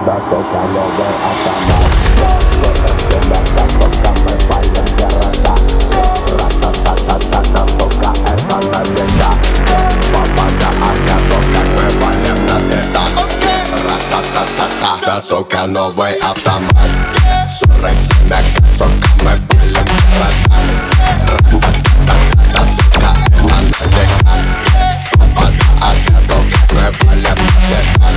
Да, сука, новый автомат. Скоростью сука, мы палим города. Ра-та-та-та-та-та, сука, это навсегда. Попада огня, как мы палим на пятах. Ра-та-та-та-та, да, сука, новый автомат. 47 АК, сука, мы палим города. Ра-та-та-та-та, сука, это навсегда. Попада огня, как мы палим на пятах.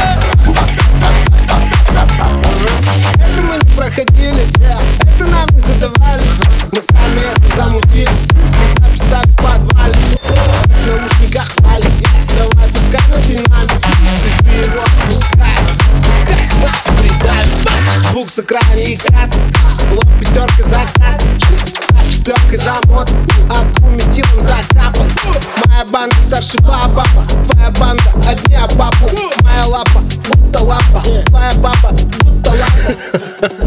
Это мы не проходили, это нам не задавали. Мы сами это замутили и записали в подвале. В наушниках хвалим, давай пускай на динамик. Цепи его, пускай их нахуй придавит. Звук с экрана и хат, лоб пятерка закат. Ставки пленкой замот, аку метилом закапан. Моя банда старше баба, твоя банда одни папу. Моя лапа, будто лапа, твоя баба, будто лапа.